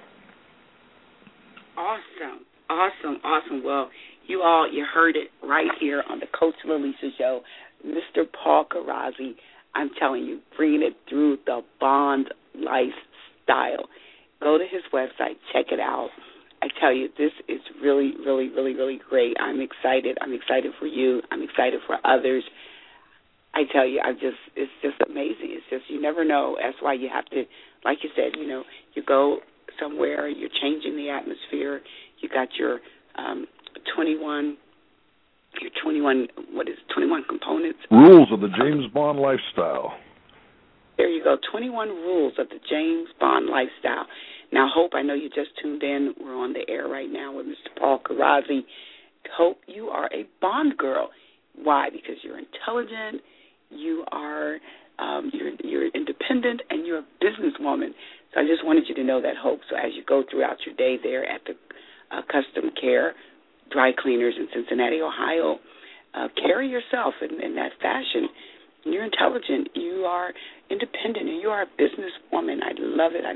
Awesome. Well, you heard it right here on the Coach Lalisa Show. Mr. Paul Karazi, I'm telling you, bringing it through the Bond lifestyle. Go to his website, check it out. I tell you, this is really, really, really, really great. I'm excited. I'm excited for you. I'm excited for others. I tell you, it's just amazing. It's just, you never know. That's why you have to, like you said, you go somewhere, you're changing the atmosphere. You got your 21 components. Rules of the James Bond lifestyle. There you go, 21 rules of the James Bond lifestyle. Now, Hope, I know you just tuned in. We're on the air right now with Mr. Paul Karazi. Hope, you are a Bond girl. Why? Because you're intelligent, you are you're independent, and you're a businesswoman. So I just wanted you to know that, Hope. So as you go throughout your day there at the Custom Care Dry Cleaners in Cincinnati, Ohio, carry yourself in that fashion. You're intelligent, you are independent, and you are a businesswoman. I love it.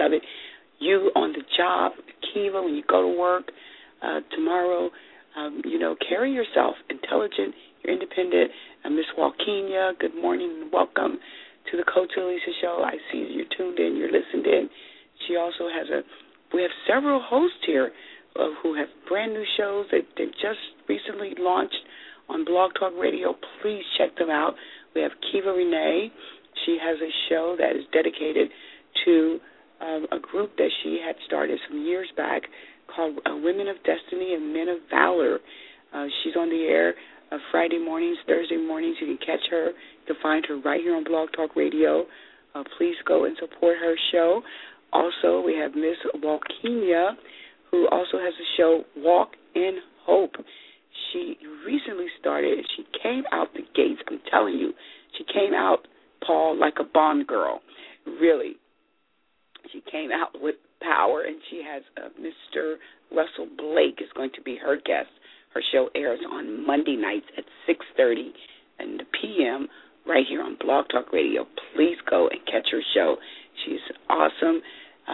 You on the job, Kiva, when you go to work tomorrow, carry yourself intelligent, you're independent. Miss Walkinia, good morning and welcome to the Coach Lalisa Show. I see you're tuned in, you're listened in. She also has we have several hosts here who have brand new shows that they just recently launched on Blog Talk Radio. Please check them out. We have Kiva Renee. She has a show that is dedicated to a group that she had started some years back called Women of Destiny and Men of Valor. She's on the air Friday mornings, Thursday mornings. You can catch her. You can find her right here on Blog Talk Radio. Please go and support her show. Also, we have Miss Walkinia, who also has a show, Walk in Hope. She recently started, and she came out the gates. I'm telling you, she came out, Paul, like a Bond girl. Really. She came out with power, and she has Mr. Russell Blake is going to be her guest. Her show airs on Monday nights at 6:30 in the p.m. right here on Blog Talk Radio. Please go and catch her show. She's awesome.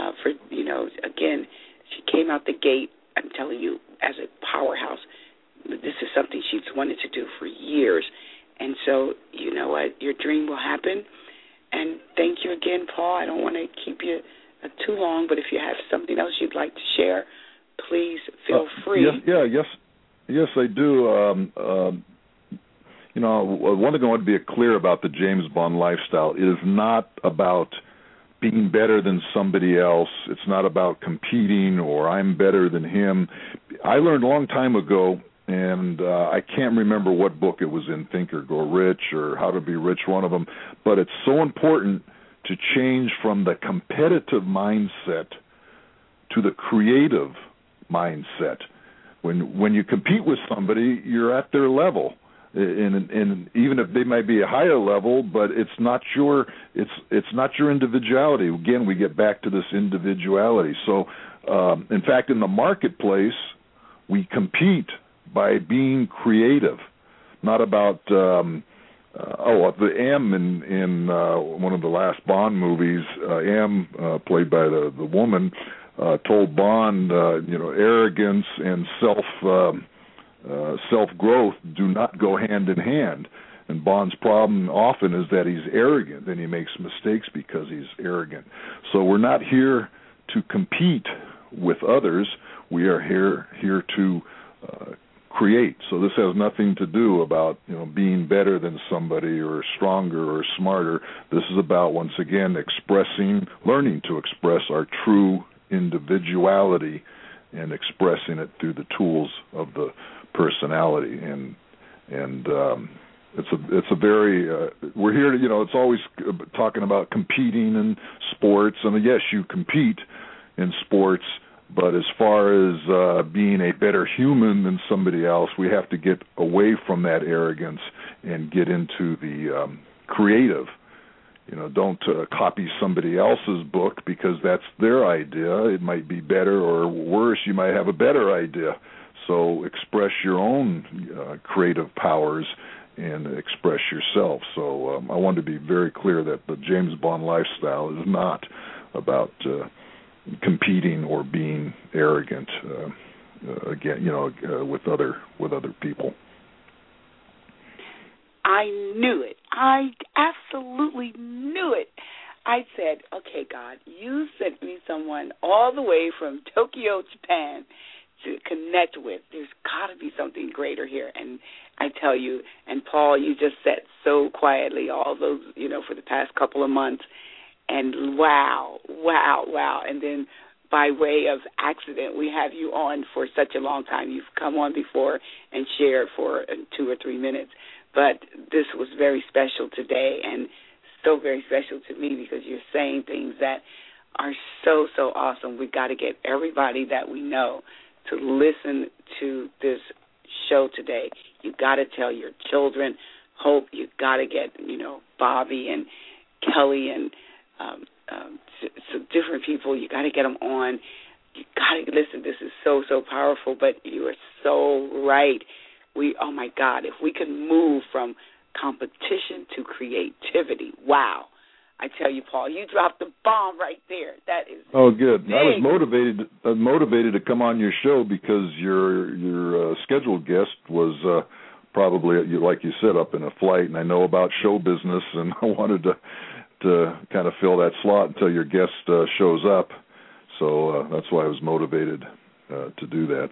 Again, she came out the gate, I'm telling you, as a powerhouse. This is something she's wanted to do for years. And so, you know what, your dream will happen. And thank you again, Paul. I don't want to keep you too long, but if you have something else you'd like to share, please feel free. Yes, I do. One thing I want to be clear about the James Bond lifestyle is not about being better than somebody else. It's not about competing or I'm better than him. I learned a long time ago, and I can't remember what book it was in, Think or Grow Rich or How to Be Rich, one of them, but it's so important to change from the competitive mindset to the creative mindset. When you compete with somebody, you're at their level, and even if they might be a higher level, but it's not your individuality. Again, we get back to this individuality. So, in fact, in the marketplace, we compete by being creative, not about the M in one of the last Bond movies. M, played by the woman, told Bond, arrogance and self-growth do not go hand in hand. And Bond's problem often is that he's arrogant, and he makes mistakes because he's arrogant. So we're not here to compete with others. We are here to create. So this has nothing to do about, being better than somebody or stronger or smarter. This is about, once again, learning to express our true individuality and expressing it through the tools of the personality. And it's a very we're here to, it's always talking about competing in sports, and yes, you compete in sports, but as far as being a better human than somebody else, we have to get away from that arrogance and get into the creative. Don't copy somebody else's book because that's their idea. It might be better, or worse, you might have a better idea. So express your own creative powers and express yourself. So I want to be very clear that the James Bond lifestyle is not about competing or being arrogant with other people. I knew it. I absolutely knew it. I said, okay, God, you sent me someone all the way from Tokyo, Japan to connect with. There's got to be something greater here. And I tell you, and Paul, you just sat so quietly all those, for the past couple of months. And wow. And then by way of accident, we have you on for such a long time. You've come on before and shared for 2 or 3 minutes. But this was very special today, and so very special to me because you're saying things that are so, so awesome. We've got to get everybody that we know to listen to this show today. You've got to tell your children. Hope, you've got to get, Bobby and Kelly and some different people. You got to get them on. You got to listen. This is so, so powerful, but you are so right. Oh my God, if we can move from competition to creativity, wow. I tell you, Paul, you dropped the bomb right there. That is good. Big. I was motivated to come on your show because your scheduled guest was probably, like you said, up in a flight, and I know about show business, and I wanted to kind of fill that slot until your guest shows up. So that's why I was motivated to do that.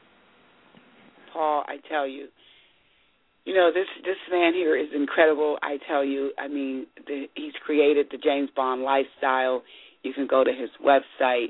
Paul, I tell you, this man here is incredible. I tell you, he's created the James Bond lifestyle. You can go to his website,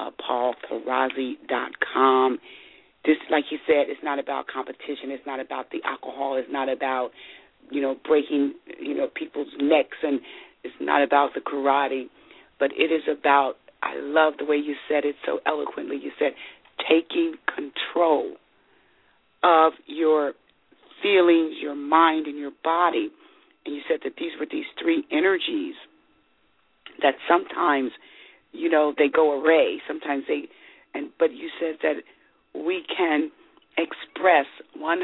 paulperazzi.com. This, like you said, it's not about competition. It's not about the alcohol. It's not about, breaking, people's necks, and it's not about the karate. But it is about, I love the way you said it so eloquently. You said, taking control of your feelings, your mind, and your body. And you said that these were these 3 energies that sometimes, they go array. Sometimes but you said that we can express 100%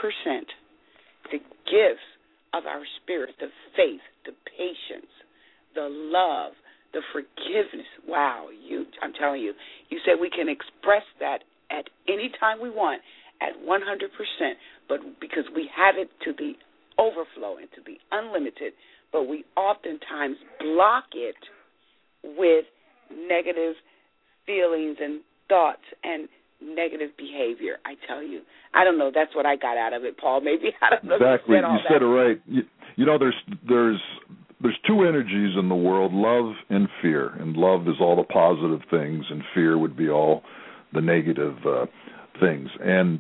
the gifts of our spirit, the faith, the patience, the love, the forgiveness. Wow, I'm telling you, you said we can express that at any time we want, at 100%, but because we have it to the overflow and to the unlimited, but we oftentimes block it with negative feelings and thoughts and negative behavior. I tell you, I don't know. That's what I got out of it, Paul. Maybe I don't know. Exactly, you said it right. There's 2 energies in the world: love and fear. And love is all the positive things, and fear would be all the negative things. And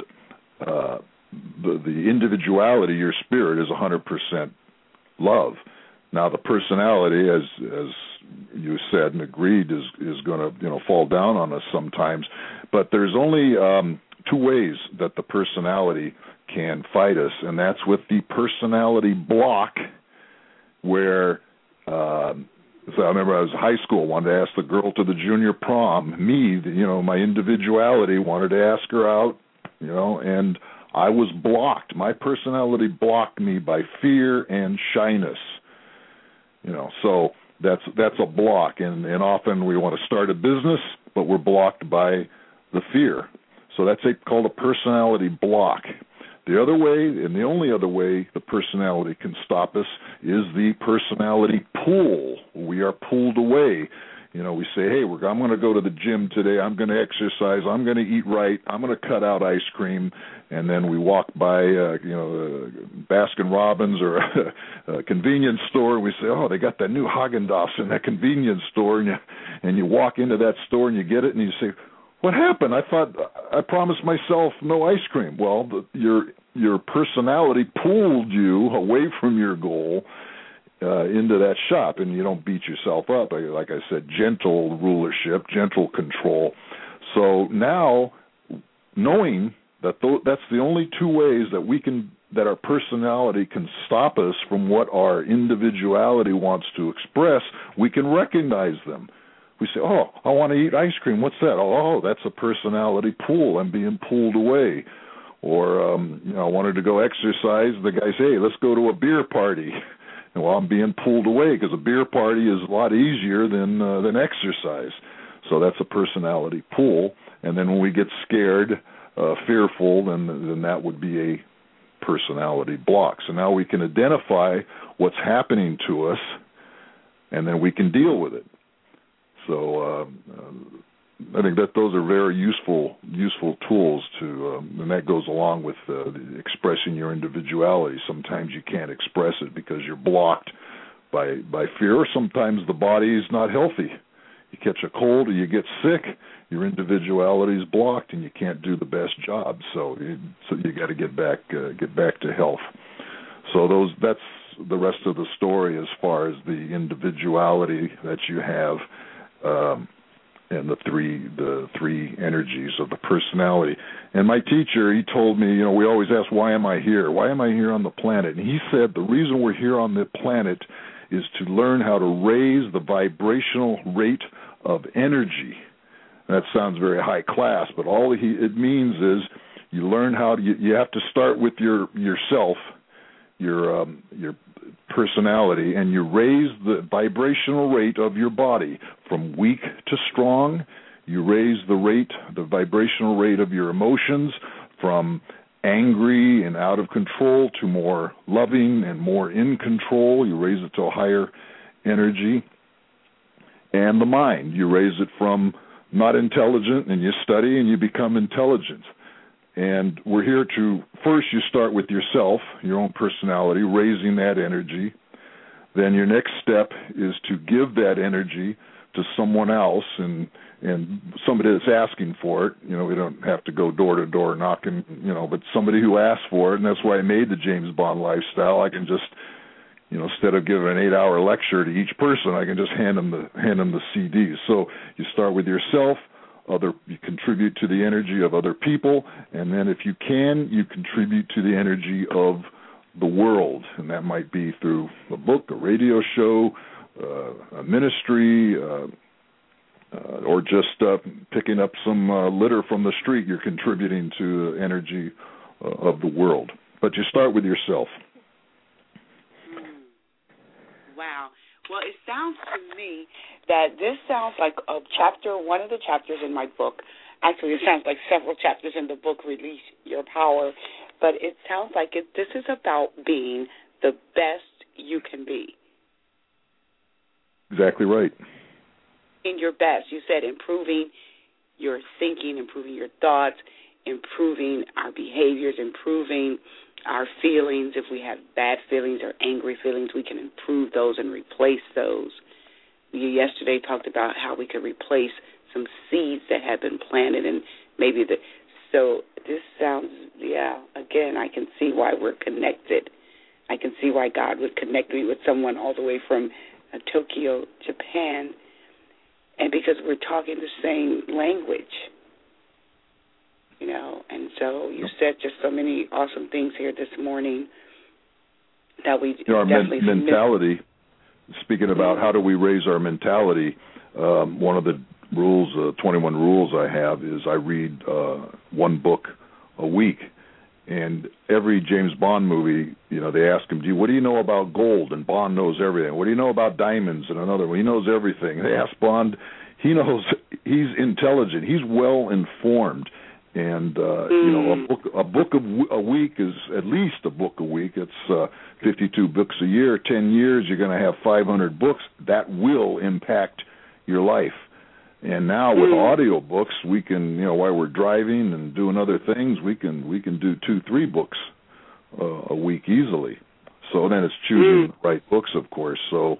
the individuality, your spirit, is 100% love. Now, the personality, as you said and agreed, is going to fall down on us sometimes. But there's only 2 ways that the personality can fight us, and that's with the personality block, where so I remember I was in high school, wanted to ask the girl to the junior prom. My individuality wanted to ask her out, and I was blocked. My personality blocked me by fear and shyness. So that's a block, and often we want to start a business, but we're blocked by the fear. So that's called a personality block. The other way, and the only other way the personality can stop us, is the personality pull. We are pulled away. You know, we say, hey, I'm going to go to the gym today. I'm going to exercise. I'm going to eat right. I'm going to cut out ice cream. And then we walk by, Baskin Robbins or a convenience store, and we say, oh, they got that new Haagen-Dazs in that convenience store. And you walk into that store and you get it, and you say, what happened? I thought I promised myself no ice cream. Well, your personality pulled you away from your goal into that shop, and you don't beat yourself up. Like I said, gentle rulership, gentle control. So now, knowing that that's the only two ways that our personality can stop us from what our individuality wants to express, we can recognize them. We say, oh, I want to eat ice cream. What's that? Oh, that's a personality pull. I'm being pulled away. Or, I wanted to go exercise. The guy says, hey, let's go to a beer party. And, well, I'm being pulled away because a beer party is a lot easier than exercise. So that's a personality pull. And then when we get scared, fearful, then that would be a personality block. So now we can identify what's happening to us, and then we can deal with it. So I think that those are very useful tools and that goes along with expressing your individuality. Sometimes you can't express it because you're blocked by fear, or sometimes the body is not healthy. You catch a cold or you get sick, your individuality is blocked and you can't do the best job. So you got to get back to health. So that's the rest of the story as far as the individuality that you have. And the three energies of the personality. And my teacher, he told me, we always ask, why am I here? Why am I here on the planet? And he said the reason we're here on the planet is to learn how to raise the vibrational rate of energy. That sounds very high class, but all it means is you learn how you have to start with yourself, your personality, and you raise the vibrational rate of your body from weak to strong. You raise the vibrational rate of your emotions from angry and out of control to more loving and more in control. You raise it to a higher energy. And the mind, you raise it from not intelligent, and you study and you become intelligent. And we're here first you start with yourself, your own personality, raising that energy. Then your next step is to give that energy to someone else and somebody that's asking for it. We don't have to go door to door knocking, but somebody who asks for it. And that's why I made the James Bond lifestyle. I can just, instead of giving an 8-hour lecture to each person, I can just hand them the CDs. So you start with yourself. You contribute to the energy of other people, and then if you can, you contribute to the energy of the world, and that might be through a book, a radio show, a ministry, or just picking up some litter from the street. You're contributing to the energy of the world, but you start with yourself. Wow. Well, it sounds to me that this sounds like one of the chapters in my book. Actually, it sounds like several chapters in the book, Release Your Power. But it sounds like this is about being the best you can be. Exactly right. In your best. You said improving your thinking, improving your thoughts, improving our behaviors, improving our feelings. If we have bad feelings or angry feelings, we can improve those and replace those. You yesterday talked about how we could replace some seeds that have been planted, and so this sounds, again, I can see why we're connected. I can see why God would connect me with someone all the way from Tokyo, Japan, and because we're talking the same language. And so you said just so many awesome things here this morning that we our definitely mentality. Speaking about how do we raise our mentality, one of the rules, 21 rules I have is I read one book a week. And every James Bond movie, they ask him, what do you know about gold? And Bond knows everything. What do you know about diamonds? And another one, he knows everything. They ask Bond, he knows, he's intelligent, he's well informed. And a book a week is at least a book a week. It's 52 books a year. 10 years, you're going to have 500 books. That will impact your life. And now with audiobooks, we can, while we're driving and doing other things, we can do 2-3 books a week easily. So then it's choosing the right books, of course. So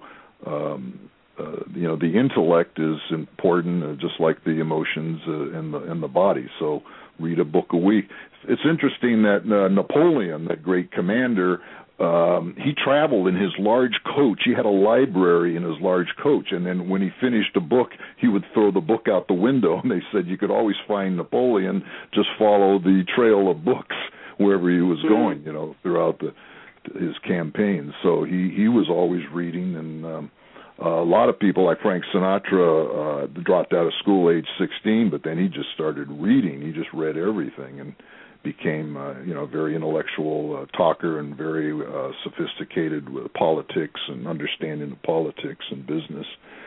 the intellect is important, just like the emotions in the body. So read a book a week. It's interesting that Napoleon, that great commander, he traveled in his large coach. He had a library in his large coach, and then when he finished a book, he would throw the book out the window. And they said you could always find Napoleon, just follow the trail of books wherever he was going, throughout his campaigns. So he was always reading, and a lot of people like Frank Sinatra dropped out of school age 16, but then he just started reading. He just read everything and became a very intellectual talker and very sophisticated with politics and understanding of politics and business.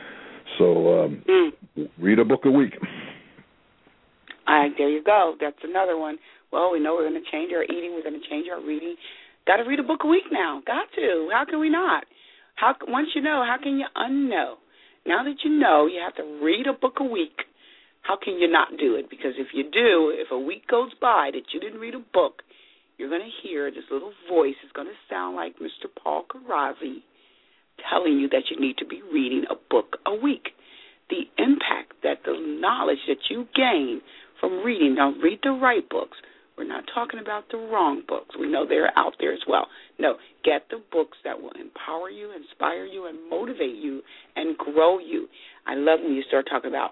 So read a book a week. There you go. That's another one. Well, we know we're going to change our eating. We're going to change our reading. Got to read a book a week now. Got to. How can we not? Once you know, how can you unknow? Now that you know, you have to read a book a week. How can you not do it? Because if you do, if a week goes by that you didn't read a book, you're going to hear this little voice. It's going to sound like Mr. Paul Karazi telling you that you need to be reading a book a week. The impact that the knowledge that you gain from reading, now read the right books. We're not talking about the wrong books. We know they're out there as well. No, get the books that will empower you, inspire you, and motivate you and grow you. I love when you start talking about,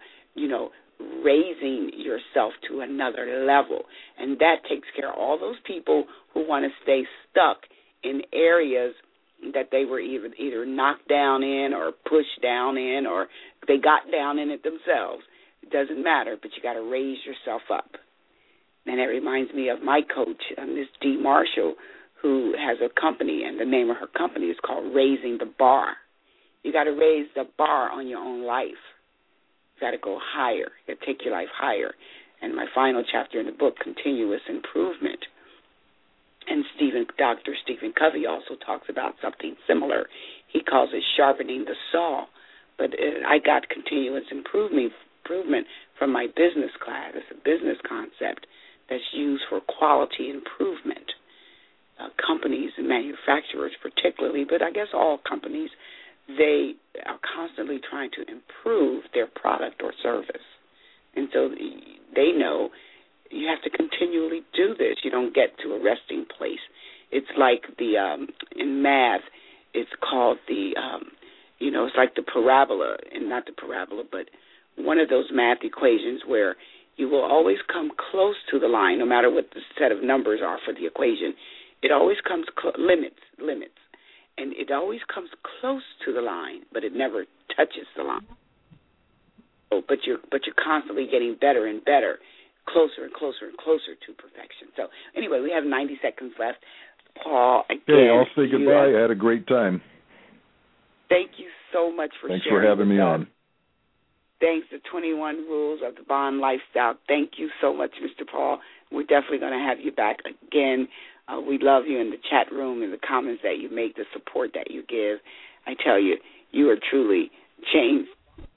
raising yourself to another level. And that takes care of all those people who want to stay stuck in areas that they were either knocked down in or pushed down in, or they got down in it themselves. It doesn't matter, but you got to raise yourself up. And that reminds me of my coach, Ms. Dee Marshall, who has a company, and the name of her company is called Raising the Bar. You got to raise the bar on your own life. You got to go higher. You got to take your life higher. And my final chapter in the book, Continuous Improvement. And Dr. Stephen Covey also talks about something similar. He calls it sharpening the saw. But I got continuous improvement from my business class. It's a business concept that's used for quality improvement. Companies and manufacturers particularly, but I guess all companies, they are constantly trying to improve their product or service. And so they know you have to continually do this. You don't get to a resting place. It's like in math, it's called it's like the parabola, and not the parabola, but one of those math equations where you will always come close to the line, no matter what the set of numbers are for the equation. It always comes limits, and it always comes close to the line, but it never touches the line. But you're constantly getting better and better, closer and closer and closer to perfection. So anyway, we have 90 seconds left. Paul, again, hey, I'll say goodbye. I had a great time. Thank you so much for sharing. Thanks for having me on. Thanks to 21 Rules of the Bond Lifestyle. Thank you so much, Mr. Paul. We're definitely going to have you back again. We love you in the chat room and the comments that you make, the support that you give. I tell you, you are truly changed.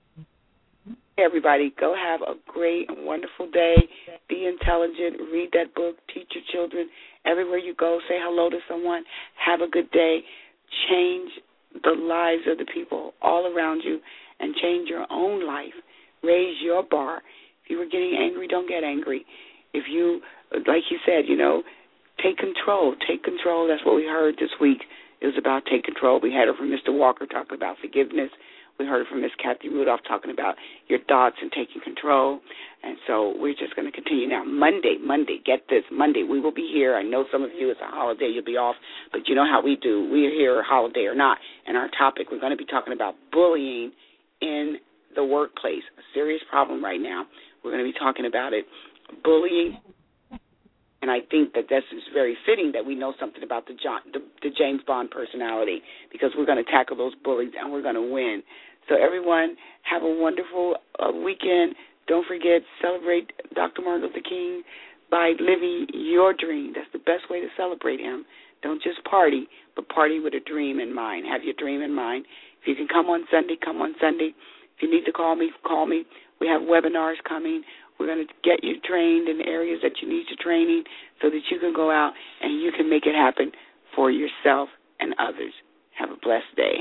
Hey, everybody, go have a great and wonderful day. Be intelligent. Read that book. Teach your children. Everywhere you go, say hello to someone. Have a good day. Change the lives of the people all around you and change your own life. Raise your bar. If you were getting angry, don't get angry. If you, like you said, take control. Take control. That's what we heard this week. It was about take control. We had it from Mr. Walker talking about forgiveness. We heard it from Miss Kathy Rudolph talking about your thoughts and taking control. And so we're just going to continue now. Monday, get this, Monday, we will be here. I know some of you, it's a holiday, you'll be off, but you know how we do. We're here, holiday or not. And our topic, we're going to be talking about bullying in the workplace, a serious problem right now. We're going to be talking about it, bullying. And I think that this is very fitting that we know something about the James Bond personality, because we're going to tackle those bullies and we're going to win. So everyone, have a wonderful weekend. Don't forget, celebrate Dr. Martin Luther King by living your dream. That's the best way to celebrate him. Don't just party, but party with a dream in mind. Have your dream in mind. If you can come on Sunday, come on Sunday. If you need to call me, call me. We have webinars coming. We're going to get you trained in the areas that you need to training so that you can go out and you can make it happen for yourself and others. Have a blessed day.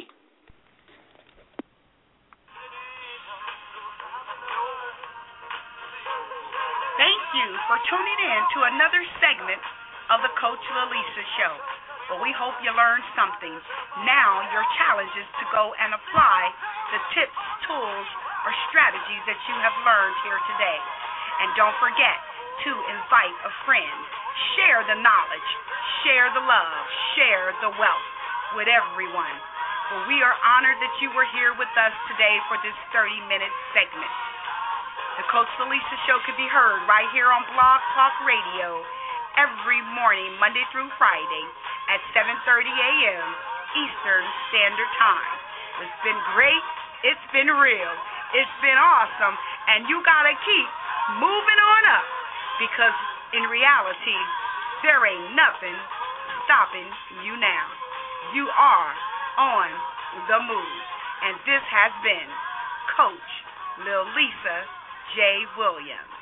Thank you for tuning in to another segment of the Coach Lalisa Show. Well, we hope you learned something. Now your challenge is to go and apply the tips, tools, or strategies that you have learned here today. And don't forget to invite a friend. Share the knowledge, share the love, share the wealth with everyone. Well, we are honored that you were here with us today for this 30-minute segment. The Coach Lalisa Show can be heard right here on Blog Talk Radio every morning, Monday through Friday at 7:30 a.m. Eastern Standard Time. It's been great. It's been real. It's been awesome. And you got to keep moving on up because in reality, there ain't nothing stopping you now. You are on the move. And this has been Coach Lalisa J. Williams.